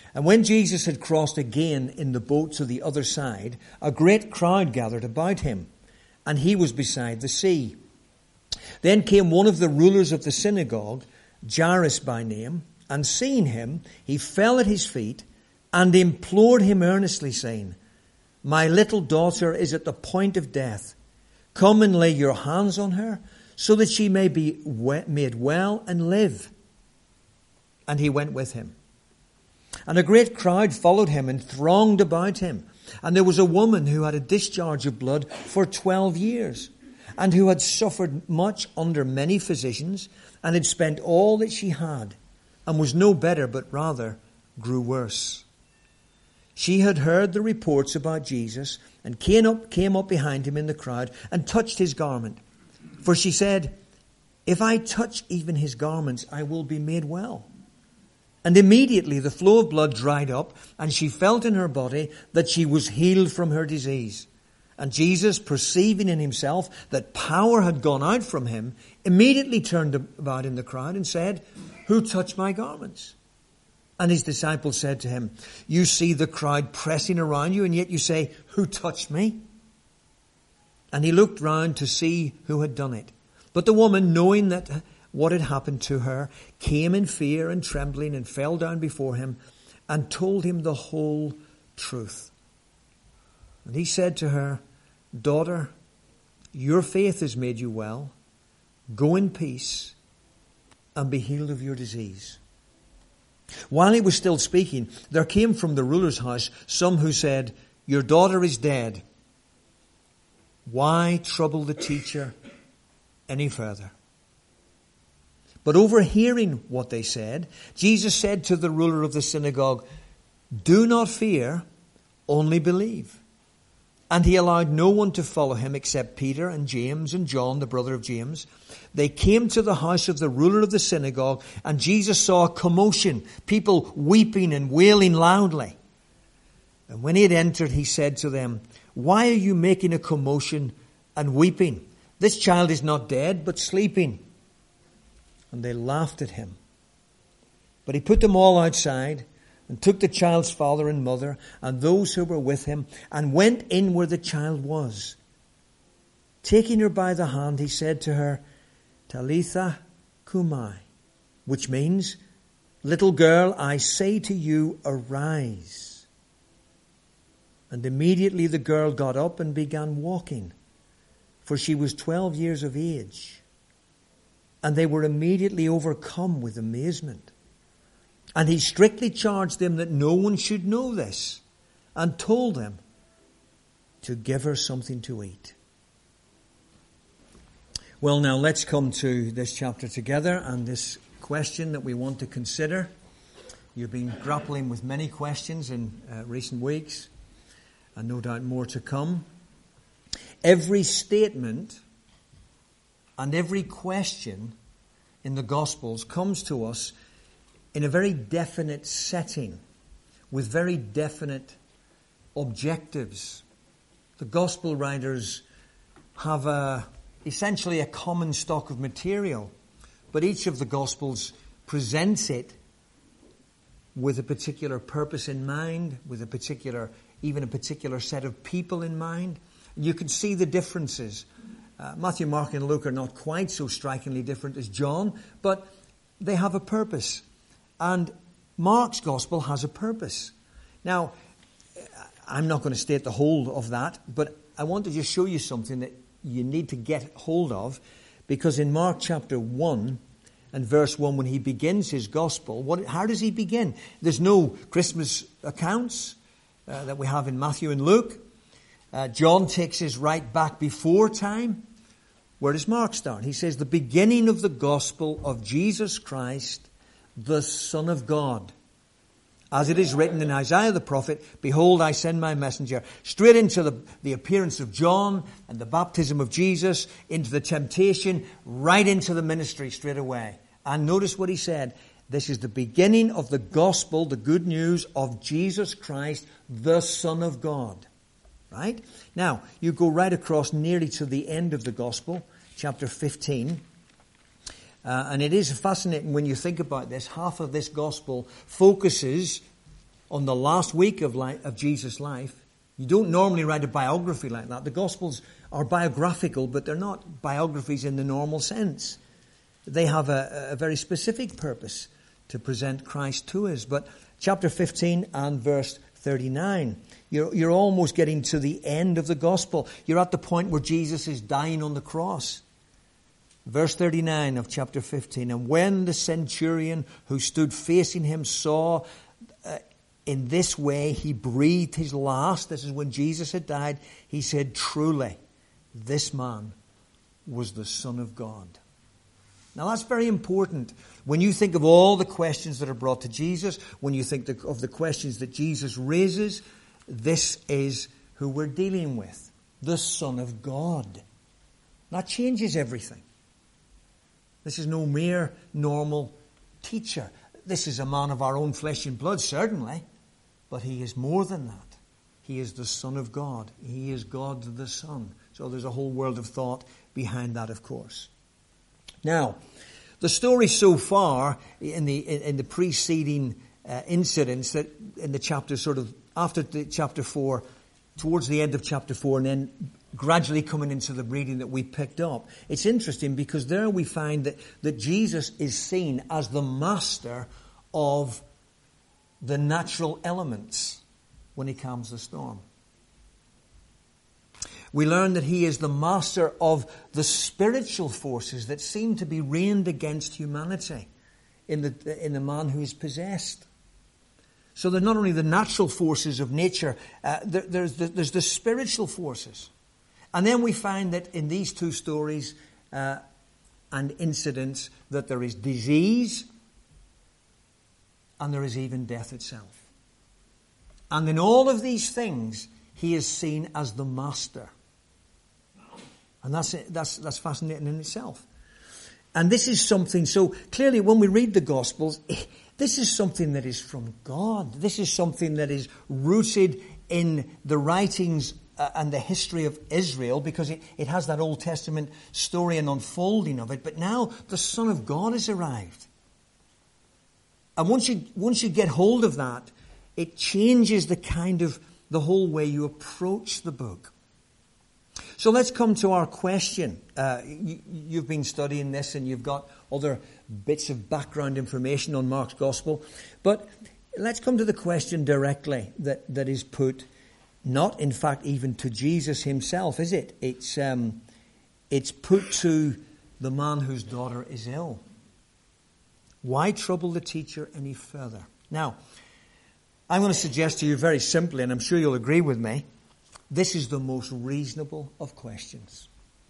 And when Jesus had crossed again in the boat to the other side, a great crowd gathered about him, and he was beside the sea. Then came one of the rulers of the synagogue, Jairus by name, and seeing him, he fell at his feet and implored him earnestly, saying, "My little daughter is at the point of death. Come and lay your hands on her, so that she may be made well and live." And he went with him. And a great crowd followed him and thronged about him. And there was a woman who had a discharge of blood for 12 years, and who had suffered much under many physicians, and had spent all that she had, and was no better, but rather grew worse. She had heard the reports about Jesus, and came up behind him in the crowd, and touched his garment. For she said, "If I touch even his garments, I will be made well." And immediately the flow of blood dried up, and she felt in her body that she was healed from her disease. And Jesus, perceiving in himself that power had gone out from him, immediately turned about in the crowd and said, "Who touched my garments?" And his disciples said to him, "You see the crowd pressing around you, and yet you say, 'Who touched me?'" And he looked round to see who had done it. But the woman, knowing that what had happened to her, came in fear and trembling, and fell down before him, and told him the whole truth. And he said to her, "Daughter, your faith has made you well. Go in peace and be healed of your disease." While he was still speaking, there came from the ruler's house some who said, "Your daughter is dead. Why trouble the teacher any further?" But overhearing what they said, Jesus said to the ruler of the synagogue, "Do not fear, only believe." And he allowed no one to follow him except Peter and James and John, the brother of James. They came to the house of the ruler of the synagogue, and Jesus saw a commotion, people weeping and wailing loudly. And when he had entered, he said to them, "Why are you making a commotion and weeping? This child is not dead, but sleeping." And they laughed at him. But he put them all outside, and took the child's father and mother and those who were with him, and went in where the child was. Taking her by the hand, he said to her, "Talitha cumi," which means, "Little girl, I say to you, arise." And immediately the girl got up and began walking, for she was 12 years of age. And they were immediately overcome with amazement. And he strictly charged them that no one should know this, and told them to give her something to eat. Well, now let's come to this chapter together and this question that we want to consider. You've been grappling with many questions in recent weeks, and no doubt more to come. Every statement and every question in the Gospels comes to us in a very definite setting, with very definite objectives. The Gospel writers have essentially a common stock of material, but each of the Gospels presents it with a particular purpose in mind, with even a particular set of people in mind. And you can see the differences. Matthew, Mark, and Luke are not quite so strikingly different as John, but they have a purpose. And Mark's Gospel has a purpose. Now, I'm not going to state the whole of that, but I want to just show you something that you need to get hold of, because in Mark chapter 1 and verse 1, when he begins his Gospel, how does he begin? There's no Christmas accounts that we have in Matthew and Luke. John takes us right back before time. Where does Mark start? He says, "The beginning of the gospel of Jesus Christ, the Son of God. As it is written in Isaiah the prophet, behold, I send my messenger." Straight into the appearance of John and the baptism of Jesus, into the temptation, right into the ministry straight away. And notice what he said. This is the beginning of the gospel, the good news of Jesus Christ, the Son of God. Right? Now, you go right across nearly to the end of the Gospel, chapter 15. And it is fascinating when you think about this. Half of this Gospel focuses on the last week of Jesus' life. You don't normally write a biography like that. The Gospels are biographical, but they're not biographies in the normal sense. They have a very specific purpose to present Christ to us. But chapter 15 and verse 39, you're almost getting to the end of the Gospel. You're at the point where Jesus is dying on the cross. Verse 39 of chapter 15, and when the centurion who stood facing him saw in this way he breathed his last, this is when Jesus had died, he said, truly, this man was the Son of God. Now that's very important. When you think of all the questions that are brought to Jesus, when you think of the questions that Jesus raises, this is who we're dealing with. The Son of God. That changes everything. This is no mere normal teacher. This is a man of our own flesh and blood, certainly. But he is more than that. He is the Son of God. He is God the Son. So there's a whole world of thought behind that, of course. Now, the story so far in the preceding incidents, that in the chapter sort of after the chapter 4, towards the end of chapter 4, and then gradually coming into the reading that we picked up, it's interesting because there we find that Jesus is seen as the master of the natural elements when he calms the storm. We learn that he is the master of the spiritual forces that seem to be reined against humanity in the man who is possessed. So they're not only the natural forces of nature, there's the spiritual forces. And then we find that in these two stories and incidents that there is disease and there is even death itself. And in all of these things, he is seen as the master. And that's fascinating in itself. And this is something, so clearly when we read the Gospels, this is something that is from God. This is something that is rooted in the writings and the history of Israel, because it has that Old Testament story and unfolding of it. But now the Son of God has arrived. And once you get hold of that, it changes the whole way you approach the book. So let's come to our question. You've been studying this and you've got other bits of background information on Mark's Gospel. But let's come to the question directly that is put, not in fact even to Jesus himself, is it? It's put to the man whose daughter is ill. Why trouble the teacher any further? Now, I'm going to suggest to you very simply, and I'm sure you'll agree with me, this is the most reasonable of questions.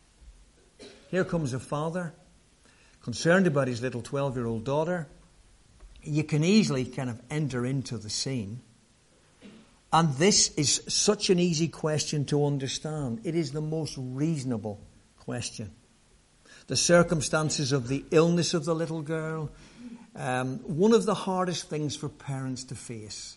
Here comes a father, concerned about his little 12-year-old daughter. You can easily kind of enter into the scene. And this is such an easy question to understand. It is the most reasonable question. The circumstances of the illness of the little girl, one of the hardest things for parents to face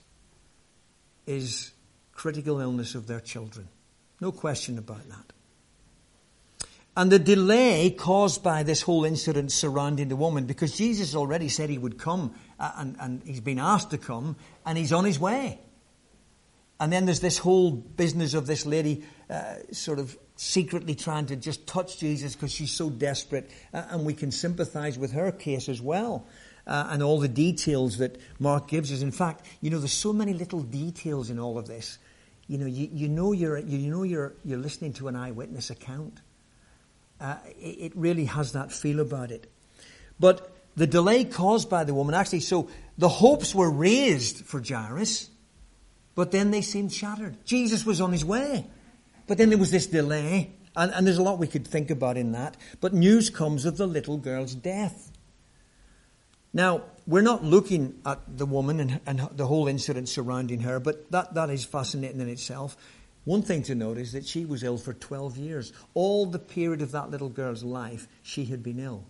is critical illness of their children. No question about that. And the delay caused by this whole incident surrounding the woman, because Jesus already said he would come, and he's been asked to come, and he's on his way. And then there's this whole business of this lady sort of secretly trying to just touch Jesus because she's so desperate, and we can sympathize with her case as well. And all the details that Mark gives us. In fact, there's so many little details in all of this. You're listening to an eyewitness account. It really has that feel about it. But the delay caused by the woman, actually, so the hopes were raised for Jairus, but then they seemed shattered. Jesus was on his way, but then there was this delay, and there's a lot we could think about in that. But news comes of the little girl's death. Now, we're not looking at the woman and the whole incident surrounding her, but that is fascinating in itself. One thing to note is that she was ill for 12 years. All the period of that little girl's life, she had been ill.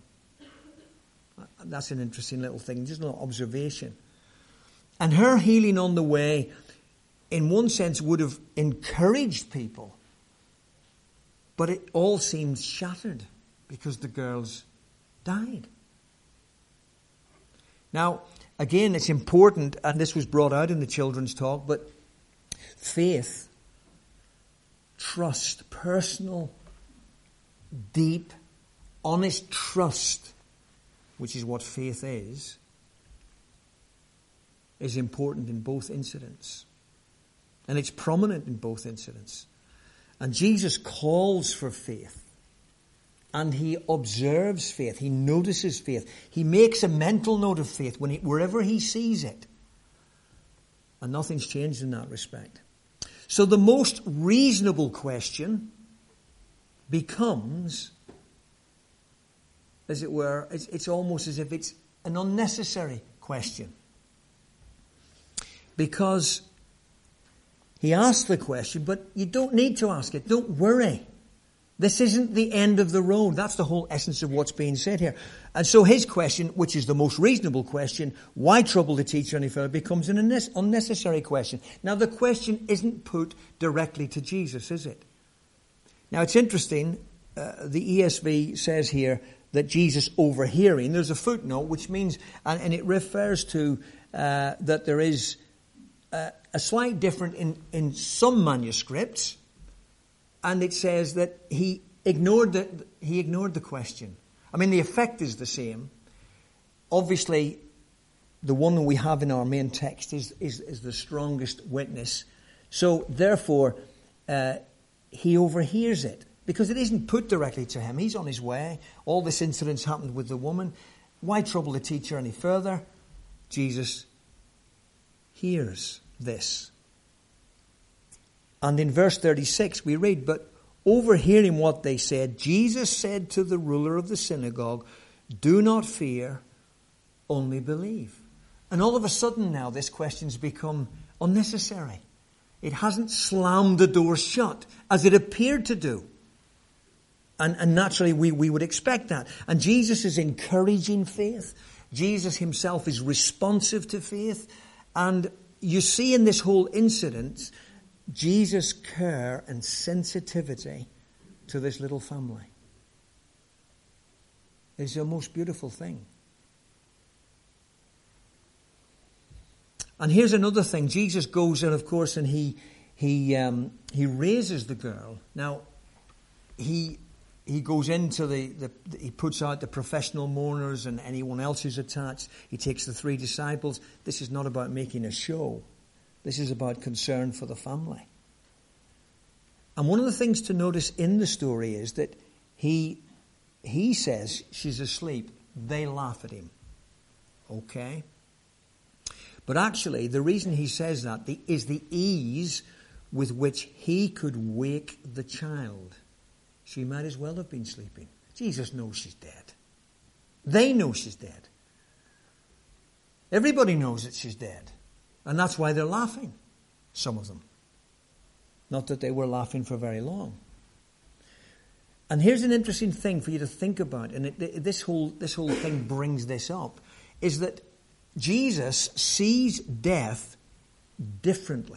That's an interesting little thing, just a little observation. And her healing on the way, in one sense, would have encouraged people. But it all seemed shattered because the girls died. Now, again, it's important, and this was brought out in the children's talk, but faith, trust, personal, deep, honest trust, which is what faith is important in both incidents. And it's prominent in both incidents. And Jesus calls for faith. And he observes faith. He notices faith. He makes a mental note of faith wherever he sees it. And nothing's changed in that respect. So the most reasonable question becomes, as it were, it's almost as if it's an unnecessary question. Because he asked the question, but you don't need to ask it. Don't worry. This isn't the end of the road. That's the whole essence of what's being said here. And so his question, which is the most reasonable question, why trouble the teacher any further, becomes an unnecessary question. Now, the question isn't put directly to Jesus, is it? Now, it's interesting. The ESV says here that Jesus overhearing. There's a footnote, which means, and it refers to that there is a slight difference in some manuscripts. And it says that he ignored the question. I mean, the effect is the same. Obviously, the one that we have in our main text is the strongest witness. So, therefore, he overhears it. Because it isn't put directly to him. He's on his way. All this incident's happened with the woman. Why trouble the teacher any further? Jesus hears this. And in verse 36 we read, but overhearing what they said, Jesus said to the ruler of the synagogue, do not fear, only believe. And all of a sudden now this question's become unnecessary. It hasn't slammed the door shut as it appeared to do. And naturally we would expect that. And Jesus is encouraging faith. Jesus himself is responsive to faith. And you see in this whole incident Jesus' care and sensitivity to this little family. It's a most beautiful thing. And here's another thing. Jesus goes in, of course, and he raises the girl. Now, he goes into he puts out the professional mourners and anyone else who's attached. He takes the 3 disciples. This is not about making a show. This is about concern for the family. And one of the things to notice in the story is that he says she's asleep. They laugh at him. Okay? But actually, the reason he says that is the ease with which he could wake the child. She might as well have been sleeping. Jesus knows she's dead. They know she's dead. Everybody knows that she's dead. And that's why they're laughing, some of them. Not that they were laughing for very long. And here's an interesting thing for you to think about, and this whole thing brings this up, is that Jesus sees death differently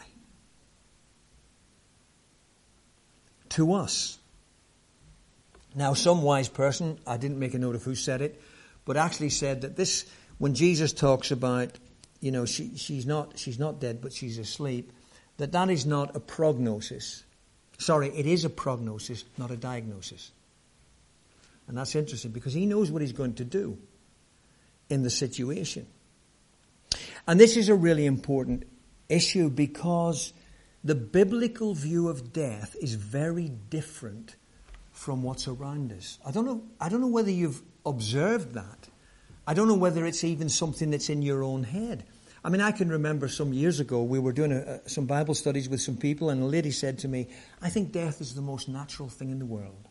to us. Now, some wise person, I didn't make a note of who said it, but actually said that this, when Jesus talks about, she's not dead, but she's asleep, that is not a prognosis. Sorry, it is a prognosis, not a diagnosis. And that's interesting because he knows what he's going to do in the situation. And this is a really important issue because the biblical view of death is very different from what's around us. I don't know whether you've observed that. I don't know whether it's even something that's in your own head. I mean, I can remember some years ago we were doing some Bible studies with some people and a lady said to me, I think death is the most natural thing in the world.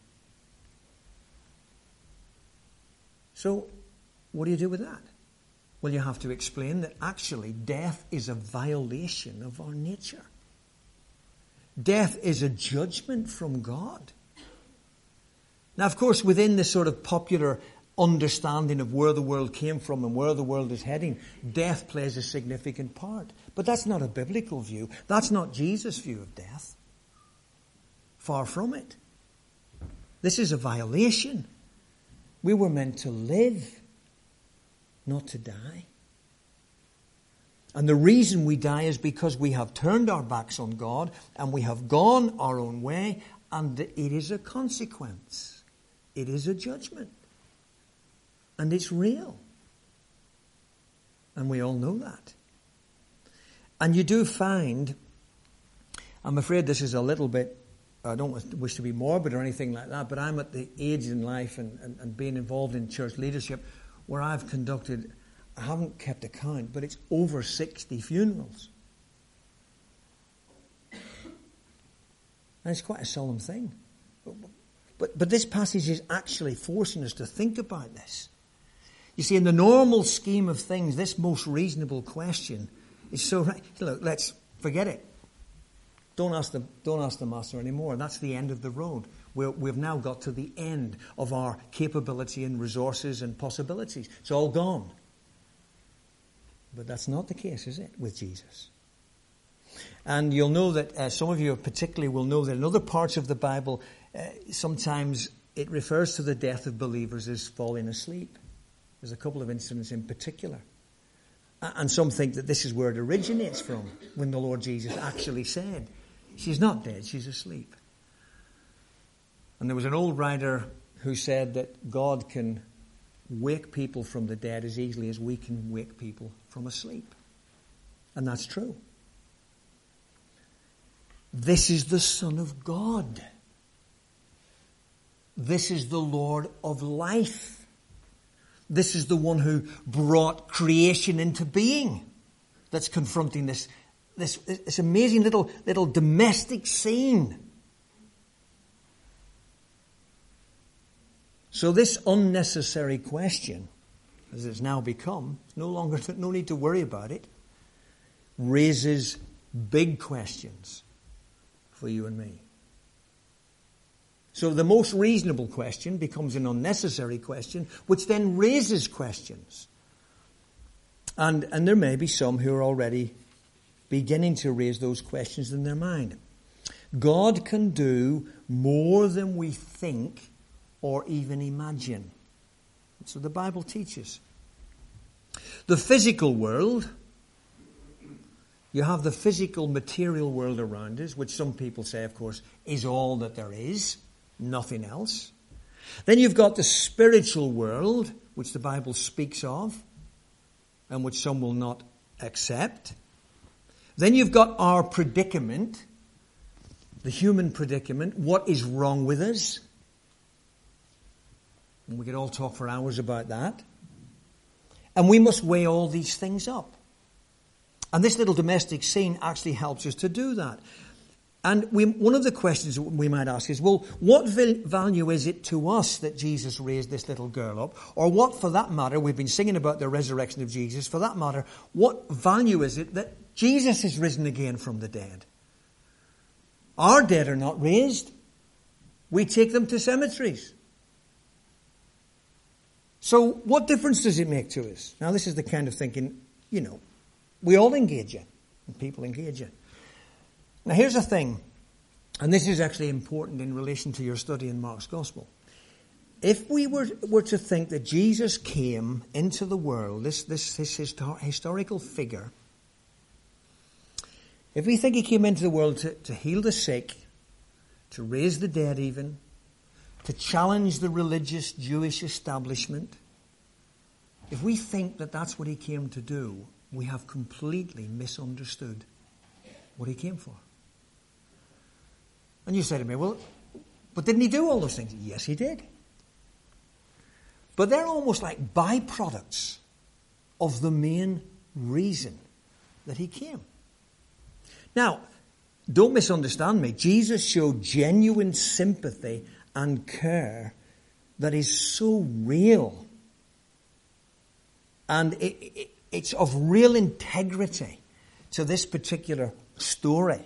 So, what do you do with that? Well, you have to explain that actually death is a violation of our nature. Death is a judgment from God. Now, of course, within this sort of popular understanding of where the world came from and where the world is heading, death plays a significant part. But that's not a biblical view. That's not Jesus' view of death. Far from it. This is a violation. We were meant to live, not to die. And the reason we die is because we have turned our backs on God and we have gone our own way, and it is a consequence. It is a judgment. And it's real. And we all know that. And you do find, I'm afraid this is a little bit, I don't wish to be morbid or anything like that, but I'm at the age in life and being involved in church leadership where I've conducted, I haven't kept account, but it's over 60 funerals. And it's quite a solemn thing. But this passage is actually forcing us to think about this. You see, in the normal scheme of things, this most reasonable question is so right. Look, let's forget it. Don't ask the master anymore. That's the end of the road. We've now got to the end of our capability and resources and possibilities. It's all gone. But that's not the case, is it, with Jesus? And you'll know that, some of you particularly will know that in other parts of the Bible, sometimes it refers to the death of believers as falling asleep. There's a couple of incidents in particular. And some think that this is where it originates from, when the Lord Jesus actually said, she's not dead, she's asleep. And there was an old writer who said that God can wake people from the dead as easily as we can wake people from asleep. And that's true. This is the Son of God. This is the Lord of life. This is the one who brought creation into being that's confronting this amazing little domestic scene. So this unnecessary question, as it's now become, no need to worry about it, raises big questions for you and me. So the most reasonable question becomes an unnecessary question, which then raises questions. And there may be some who are already beginning to raise those questions in their mind. God can do more than we think or even imagine. So the Bible teaches. The physical world, you have the physical material world around us, which some people say, of course, is all that there is. Nothing else. Then you've got the spiritual world, which the Bible speaks of, and which some will not accept. Then you've got our predicament, the human predicament. What is wrong with us? And we could all talk for hours about that. And we must weigh all these things up. And this little domestic scene actually helps us to do that. And one of the questions we might ask is, well, what value is it to us that Jesus raised this little girl up? Or what, for that matter, we've been singing about the resurrection of Jesus, for that matter, what value is it that Jesus is risen again from the dead? Our dead are not raised. We take them to cemeteries. So what difference does it make to us? Now, this is the kind of thinking, we all engage in, and people engage in. Now, here's the thing, and this is actually important in relation to your study in Mark's Gospel. If we were to think that Jesus came into the world, this historical figure, if we think he came into the world to heal the sick, to raise the dead even, to challenge the religious Jewish establishment, if we think that that's what he came to do, we have completely misunderstood what he came for. And you say to me, well, but didn't he do all those things? Yes, he did. But they're almost like byproducts of the main reason that he came. Now, don't misunderstand me. Jesus showed genuine sympathy and care that is so real. And it's of real integrity to this particular story.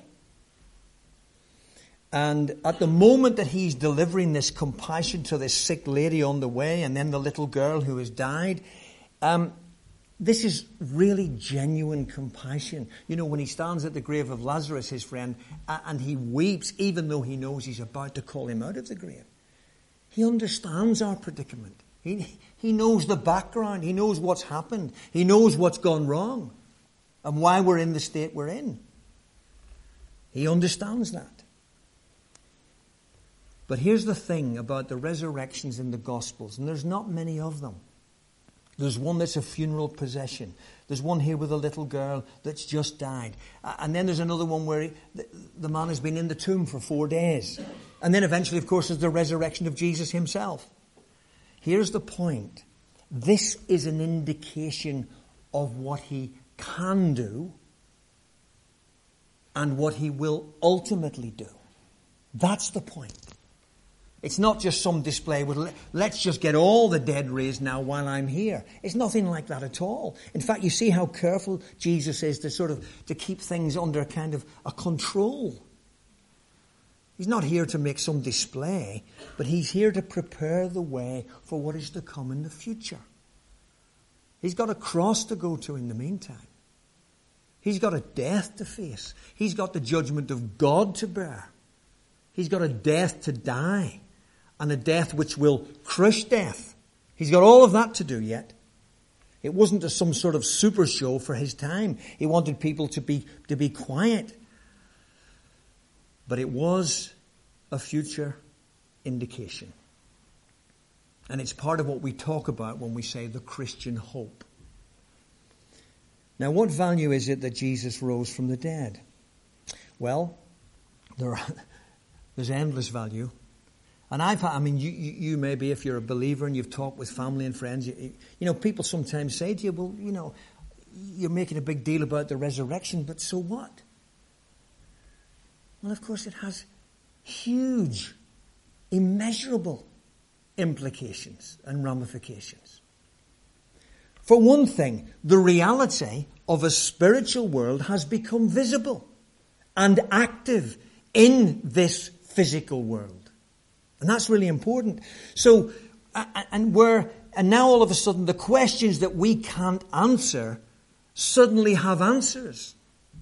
And at the moment that he's delivering this compassion to this sick lady on the way, and then the little girl who has died, this is really genuine compassion. When he stands at the grave of Lazarus, his friend, and he weeps, even though he knows he's about to call him out of the grave. He understands our predicament. He knows the background. He knows what's happened. He knows what's gone wrong. and why we're in the state we're in. He understands that. But here's the thing about the resurrections in the Gospels, and there's not many of them. There's one that's a funeral procession. There's one here with a little girl that's just died. And then there's another one where the man has been in the tomb for 4 days. And then eventually, of course, there's the resurrection of Jesus himself. Here's the point. This is an indication of what he can do and what he will ultimately do. That's the point. It's not just some display with, let's just get all the dead raised now while I'm here. It's nothing like that at all. In fact, you see how careful Jesus is to keep things under kind of a control. He's not here to make some display, but he's here to prepare the way for what is to come in the future. He's got a cross to go to in the meantime. He's got a death to face. He's got the judgment of God to bear. He's got a death to die. And a death which will crush death. He's got all of that to do yet. It wasn't some sort of super show for his time. He wanted people to be quiet. But it was a future indication. And it's part of what we talk about when we say the Christian hope. Now, what value is it that Jesus rose from the dead? Well, there's endless value. And you maybe, if you're a believer and you've talked with family and friends, people sometimes say to you, well, you're making a big deal about the resurrection, but so what? Well, of course, it has huge, immeasurable implications and ramifications. For one thing, the reality of a spiritual world has become visible and active in this physical world. And that's really important. So, and now all of a sudden the questions that we can't answer suddenly have answers.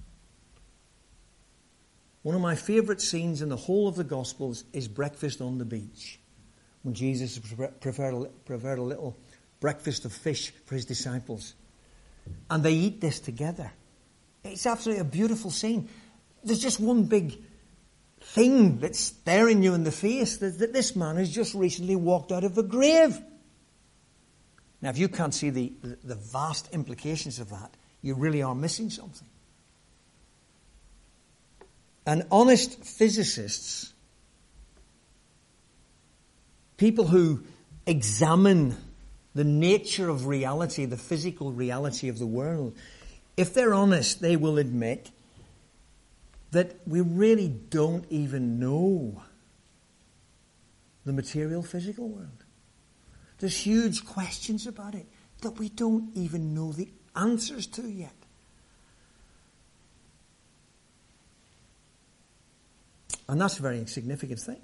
One of my favourite scenes in the whole of the Gospels is breakfast on the beach. When Jesus prepared a little breakfast of fish for his disciples. And they eat this together. It's absolutely a beautiful scene. There's just one big thing that's staring you in the face, that this man has just recently walked out of a grave. Now, if you can't see the vast implications of that, you really are missing something. And honest physicists, people who examine the nature of reality, the physical reality of the world, if they're honest, they will admit that we really don't even know the material physical world. There's huge questions about it that we don't even know the answers to yet. And that's a very significant thing.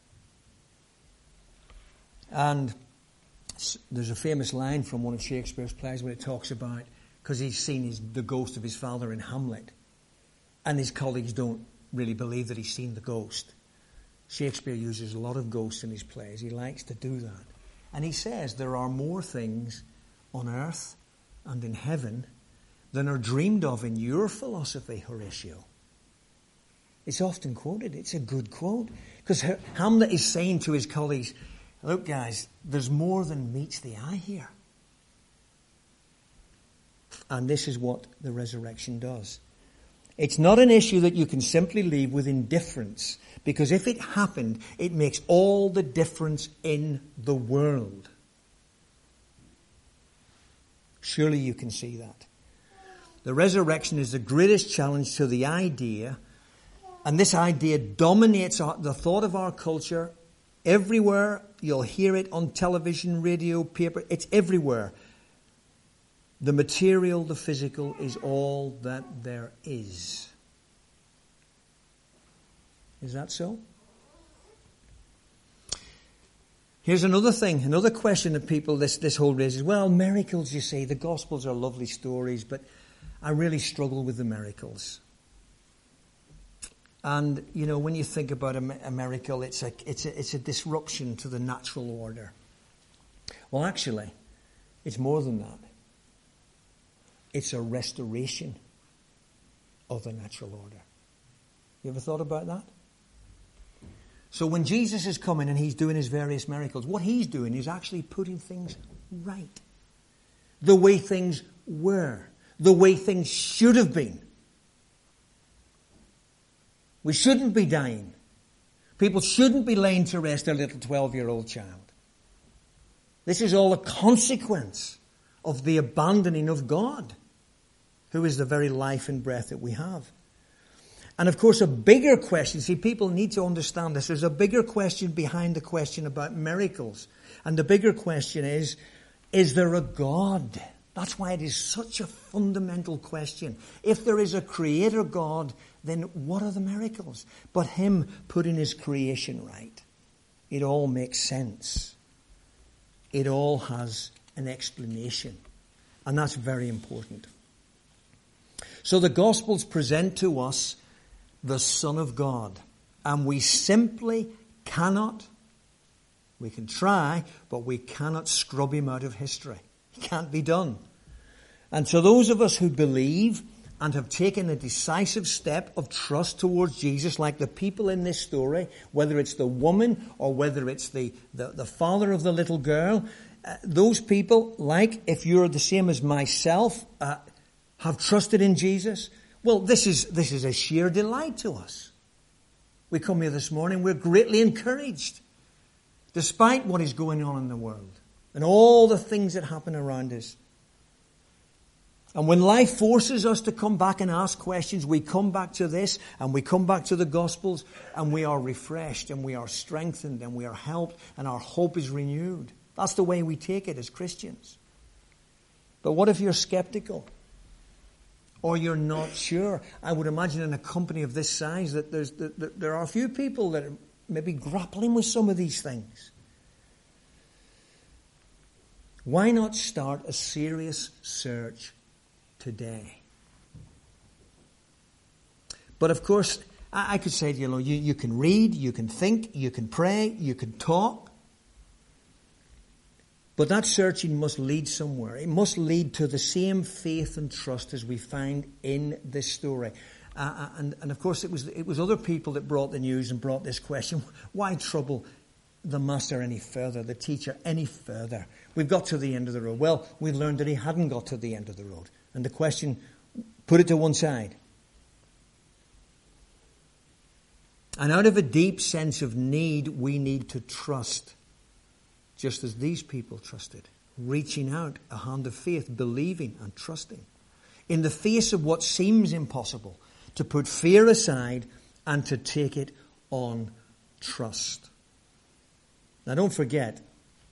And there's a famous line from one of Shakespeare's plays where it talks about, because he's seen the ghost of his father in Hamlet, and his colleagues don't really believe that he's seen the ghost. Shakespeare uses a lot of ghosts in his plays. He likes to do that. And he says there are more things on earth and in heaven than are dreamed of in your philosophy, Horatio. It's often quoted. It's a good quote. Because Hamlet is saying to his colleagues, look guys, there's more than meets the eye here. And this is what the resurrection does. It's not an issue that you can simply leave with indifference, because if it happened, it makes all the difference in the world. Surely you can see that. The resurrection is the greatest challenge to the idea, and this idea dominates the thought of our culture. Everywhere, you'll hear it on television, radio, paper, it's everywhere. The material, the physical, is all that there is. Is that so? Here's another thing, another question that people, this whole raises. Well, miracles, you say, the Gospels are lovely stories, but I really struggle with the miracles. And, when you think about a miracle, it's a disruption to the natural order. Well, actually, it's more than that. It's a restoration of the natural order. You ever thought about that? So when Jesus is coming and he's doing his various miracles, what he's doing is actually putting things right. The way things were. The way things should have been. We shouldn't be dying. People shouldn't be laying to rest their little 12-year-old child. This is all a consequence of the abandoning of God, who is the very life and breath that we have. And of course, a bigger question, see, people need to understand this. There's a bigger question behind the question about miracles. And the bigger question is there a God? That's why it is such a fundamental question. If there is a creator God, then what are the miracles? But him putting his creation right. It all makes sense. It all has an explanation. And that's very important. So the Gospels present to us the Son of God. And we simply cannot, we can try, but we cannot scrub him out of history. It can't be done. And so those of us who believe and have taken a decisive step of trust towards Jesus, like the people in this story, whether it's the woman or whether it's the father of the little girl, those people, like if you're the same as myself, have trusted in Jesus. Well, this is a sheer delight to us. We come here this morning, we're greatly encouraged, despite what is going on in the world and all the things that happen around us. And when life forces us to come back and ask questions, we come back to this and we come back to the Gospels and we are refreshed and we are strengthened and we are helped and our hope is renewed. That's the way we take it as Christians. But what if you're skeptical? Or you're not sure? I would imagine in a company of this size that there are a few people that are maybe grappling with some of these things. Why not start a serious search today? But of course, I could say, you can read, you can think, you can pray, you can talk. But that searching must lead somewhere. It must lead to the same faith and trust as we find in this story. And of course, it was other people that brought the news and brought this question. Why trouble the master any further, the teacher any further? We've got to the end of the road. Well, we learned that he hadn't got to the end of the road. And the question, put it to one side. And out of a deep sense of need, we need to trust. Just as these people trusted, reaching out a hand of faith, believing and trusting. In the face of what seems impossible, to put fear aside and to take it on trust. Now don't forget,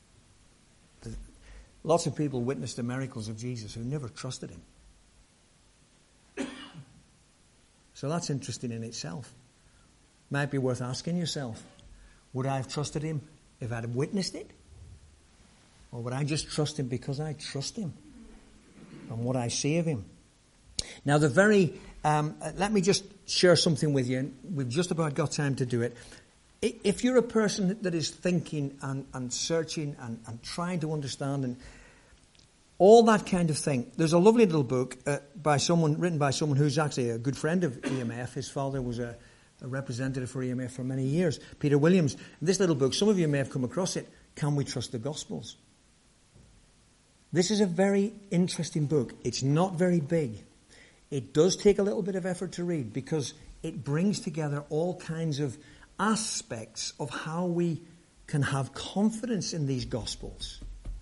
lots of people witnessed the miracles of Jesus who never trusted him. So that's interesting in itself. Might be worth asking yourself, would I have trusted him if I'd have witnessed it? Or would I just trust him because I trust him and what I see of him? Now, let me just share something with you. We've just about got time to do it. If you're a person that is thinking and searching and trying to understand and all that kind of thing, there's a lovely little book written by someone who's actually a good friend of EMF. His father was a representative for EMF for many years, Peter Williams. This little book, some of you may have come across it, Can We Trust the Gospels? This is a very interesting book. It's not very big. It does take a little bit of effort to read because it brings together all kinds of aspects of how we can have confidence in these Gospels.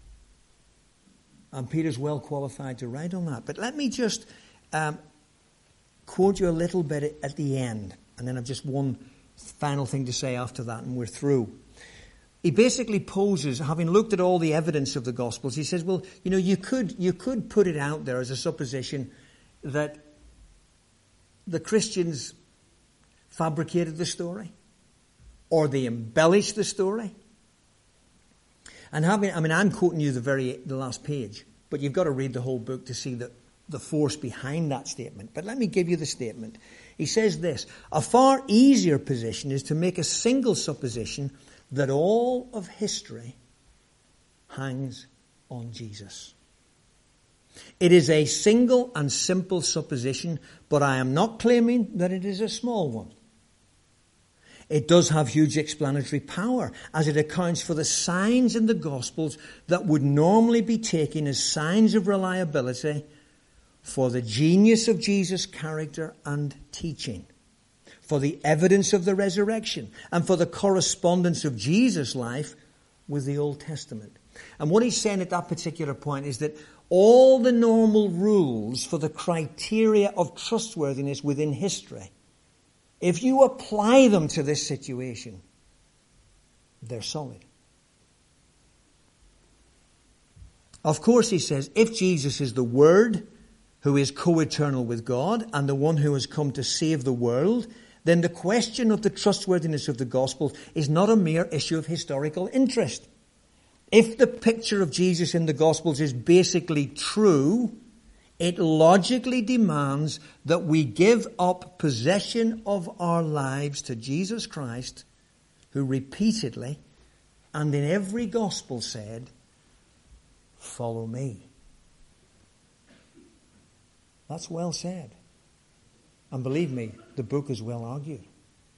And Peter's well qualified to write on that. But let me just quote you a little bit at the end. And then I've just one final thing to say after that and we're through. He basically poses, having looked at all the evidence of the Gospels, he says, well, you could put it out there as a supposition that the Christians fabricated the story or they embellished the story. And I'm quoting you the last page, but you've got to read the whole book to see the force behind that statement. But let me give you the statement. He says this: a far easier position is to make a single supposition that all of history hangs on Jesus. It is a single and simple supposition, but I am not claiming that it is a small one. It does have huge explanatory power, as it accounts for the signs in the Gospels that would normally be taken as signs of reliability for the genius of Jesus' character and teaching, for the evidence of the resurrection, and for the correspondence of Jesus' life with the Old Testament. And what he's saying at that particular point is that all the normal rules for the criteria of trustworthiness within history, if you apply them to this situation, they're solid. Of course, he says, if Jesus is the Word who is co-eternal with God and the one who has come to save the world, then the question of the trustworthiness of the gospel is not a mere issue of historical interest. If the picture of Jesus in the Gospels is basically true, it logically demands that we give up possession of our lives to Jesus Christ, who repeatedly and in every Gospel said, "Follow me." That's well said. And believe me, the book is well argued.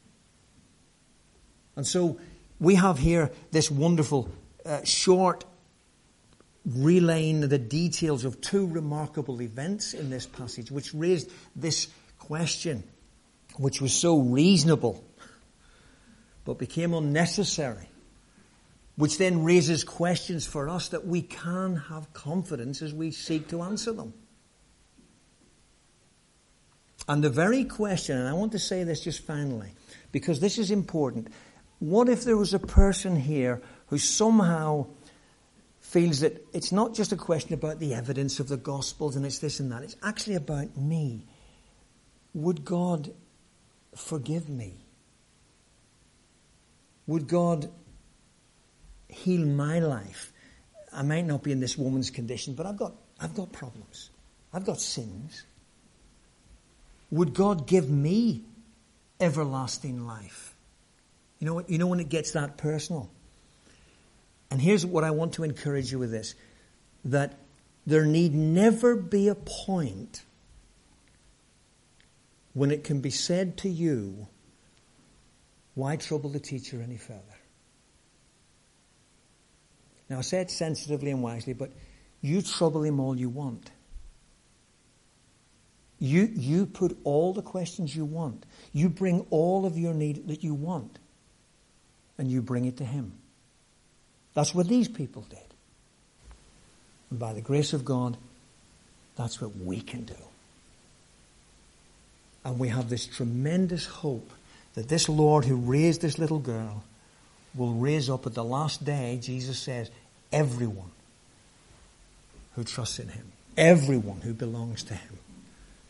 And so we have here this wonderful short relaying the details of two remarkable events in this passage, which raised this question, which was so reasonable, but became unnecessary, which then raises questions for us that we can have confidence as we seek to answer them. And the very question, and I want to say this just finally, because this is important. What if there was a person here who somehow feels that it's not just a question about the evidence of the Gospels and it's this and that. It's actually about me. Would God forgive me? Would God heal my life? I might not be in this woman's condition, but I've got problems. I've got sins. Would God give me everlasting life? You know when it gets that personal. And here's what I want to encourage you with this, that there need never be a point when it can be said to you, why trouble the teacher any further? Now I say it sensitively and wisely, but you trouble him all you want. You put all the questions you want. You bring all of your need that you want. And you bring it to him. That's what these people did. And by the grace of God, that's what we can do. And we have this tremendous hope that this Lord who raised this little girl will raise up at the last day, Jesus says, everyone who trusts in him. Everyone who belongs to him.